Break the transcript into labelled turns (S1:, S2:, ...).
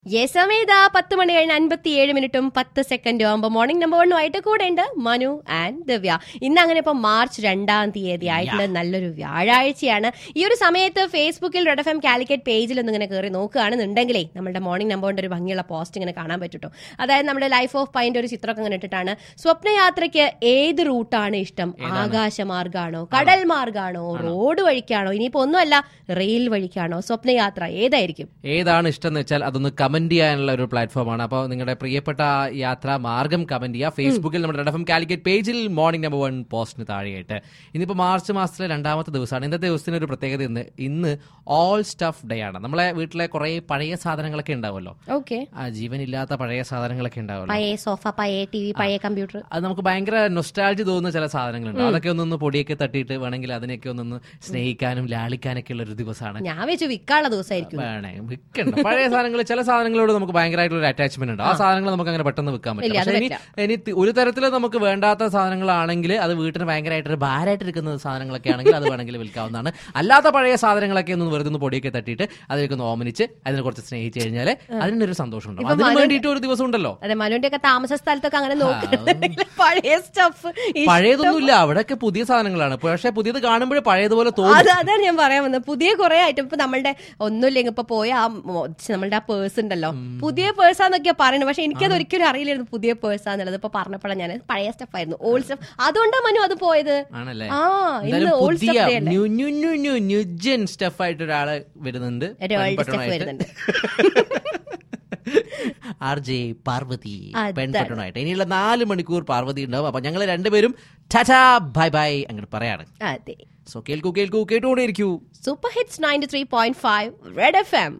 S1: സമയത്ത് 10 മണി കഴിഞ്ഞ് 57 10 സെക്കൻഡും ആകുമ്പോൾ മോർണിംഗ് നമ്പർ 1 ആയിട്ട് കൂടെ ഉണ്ട് മനു ആൻഡ് ദിവ്യ. ഇന്ന് അങ്ങനെ ഇപ്പൊ മാർച്ച് 2 ആയിട്ടുള്ള നല്ലൊരു വ്യാഴാഴ്ചയാണ്. ഈ ഒരു സമയത്ത് ഫേസ്ബുക്കിൽ റെഡ് എഫ് എം കാലിക്കറ്റ് പേജിൽ ഒന്ന് ഇങ്ങനെ കയറി നോക്കുകയാണെന്നുണ്ടെങ്കിലേ നമ്മുടെ മോർണിംഗ് നമ്പറിന്റെ ഒരു ഭംഗിയുള്ള പോസ്റ്റ് ഇങ്ങനെ കാണാൻ പറ്റുട്ടോ. അതായത് നമ്മുടെ ലൈഫ് ഓഫ് പൈൻ്റെ ഒരു ചിത്രമൊക്കെ ഇങ്ങനെ ഇട്ടിട്ടാണ്. സ്വപ്നയാത്രയ്ക്ക് ഏത് റൂട്ടാണ് ഇഷ്ടം? ആകാശമാർഗാണോ, കടൽ മാർഗാണോ, റോഡ് വഴിക്കാണോ, ഇനിയിപ്പോ ഒന്നുമല്ല റെയിൽ വഴിക്കാണോ? സ്വപ്നയാത്ര ഏതായിരിക്കും?
S2: ഏതാണ് ഇഷ്ടം എന്ന് വെച്ചാൽ അതൊന്ന് കമന്റ് ചെയ്യാനുള്ള ഒരു പ്ലാറ്റ്ഫോമാണ്. അപ്പോൾ നിങ്ങളുടെ പ്രിയപ്പെട്ട യാത്രാ മാർഗം കമന്റ് ചെയ്യുക ഫേസ്ബുക്കിൽ നമ്മുടെ റെഡ് എഫ് എം കാലിക്കറ്റ് പേജിൽ മോർണിംഗ് നമ്പർ 1 പോസ്റ്റിന് താഴെയായിട്ട്. ഇന്നിപ്പോൾ മാർച്ച് മാസത്തിലെ 2ാമത്തെ ദിവസമാണ്. ഇന്നത്തെ ദിവസത്തിന് ഒരു പ്രത്യേകത ഇന്ന് ഓൾ സ്റ്റഫ് ഡേ ആണ്. നമ്മളെ വീട്ടിലെ കുറെ പഴയ സാധനങ്ങളൊക്കെ ഉണ്ടാവുമല്ലോ.
S1: ഓക്കെ,
S2: ജീവനില്ലാത്ത പഴയ സാധനങ്ങളൊക്കെ ഉണ്ടാവുമല്ലോ.
S1: പഴയ സോഫ, പഴയ ടി വി, പഴയ കമ്പ്യൂട്ടർ.
S2: അത് നമുക്ക് ഭയങ്കര നൊസ്റ്റാൾജി തോന്നുന്ന ചില സാധനങ്ങളുണ്ട്. അതൊക്കെ ഒന്നൊന്ന് പൊടിയൊക്കെ തട്ടിയിട്ട് വേണമെങ്കിൽ അതിനൊക്കെ ഒന്നൊന്ന് സ്നേഹിക്കാനും ലാളിക്കാനൊക്കെ ഉള്ള ഒരു ദിവസമാണ്.
S1: ഞാൻ വെച്ച് വിൽക്കാനുള്ള ദിവസമായിരിക്കും.
S2: വേണേ വിൽക്കണ്ട. പഴയ സാധനങ്ങൾ, ചില സാധനങ്ങളോട് നമുക്ക് ഭയങ്കരമായിട്ടുള്ള അറ്റാച്ച്മെന്റ് ഉണ്ട്. ആ സാധനങ്ങൾ നമുക്ക് അങ്ങനെ പെട്ടെന്ന് വിൽക്കാൻ പറ്റില്ല. ഇനി ഒരു തരത്തിൽ നമുക്ക് വേണ്ടാത്ത സാധനങ്ങളാണെങ്കിൽ, അത് വീട്ടിന് ഭയങ്കരമായിട്ട് ഭാരമായിട്ട് എടുക്കുന്ന സാധനങ്ങളൊക്കെ ആണെങ്കിൽ അത് വേണമെങ്കിൽ വിൽക്കാവുന്നതാണ്. അല്ലാത്ത പഴയ സാധനങ്ങളൊക്കെ ഒന്ന് വെറുതെ ഒന്ന് പൊടിയൊക്കെ തട്ടിയിട്ട് അതിലേക്ക് ഒന്ന് ഓമനിച്ച് അതിനെ കുറച്ച് സ്നേഹിച്ചു കഴിഞ്ഞാൽ അതിനൊരു സന്തോഷം ഉണ്ടാവും. അതിന് വേണ്ടിയിട്ട് ഒരു ദിവസം ഉണ്ടല്ലോ.
S1: അതെ, മനുവിന്റെ ഒക്കെ താമസ സ്ഥലത്തൊക്കെ അങ്ങനെ നോക്കുന്നുണ്ടെങ്കിൽ പഴയ സ്റ്റഫ്,
S2: പഴയതൊന്നുമില്ല, അവിടെയൊക്കെ പുതിയ സാധനങ്ങളാണ്. പക്ഷെ പുതിയത് കാണുമ്പോഴേ പഴയതുപോലെ തോന്നും.
S1: അതാണ് ഞാൻ പറയാൻ വന്നത്. പുതിയ കുറെ ഐറ്റം ഇപ്പൊ നമ്മളുടെ ഒന്നുമില്ലെങ്കിൽ ഇപ്പൊ പോയ നമ്മളുടെ ആ പേഴ്സ് ഉണ്ടല്ലോ, പുതിയ പേഴ്സാന്നൊക്കെയാ പറയുന്നത്. പക്ഷെ എനിക്കത് ഒരിക്കലും അറിയില്ലായിരുന്നു പുതിയ പേഴ്സാന്നുള്ളത്. ഇപ്പൊ പറഞ്ഞപ്പോഴാണ് ഞാൻ പഴയ സ്റ്റഫ് ആയിരുന്നു, ഓൾഡ് സ്റ്റഫ്. അതുകൊണ്ടാ മനു അത് പോയത്. ഇന്ന് ഓൾഡ്
S2: സ്റ്റഫ് ആയിട്ട് ഒരാള് വരുന്നുണ്ട്. RJ പാർവതി പെൺപെട്ടണമായിട്ട് ഇനിയുള്ള 4 മണിക്കൂർ പാർവതി ഉണ്ടാവും. അപ്പൊ ഞങ്ങൾ രണ്ടുപേരും ടാറ്റാ ബൈ ബൈ അങ്ങനെ പറയാണ്. സോ കേൾക്കൂ കേട്ടുകൊണ്ടേയിരിക്കൂ
S1: സൂപ്പർ ഹിറ്റ്സ് 93.5 റെഡ് FM.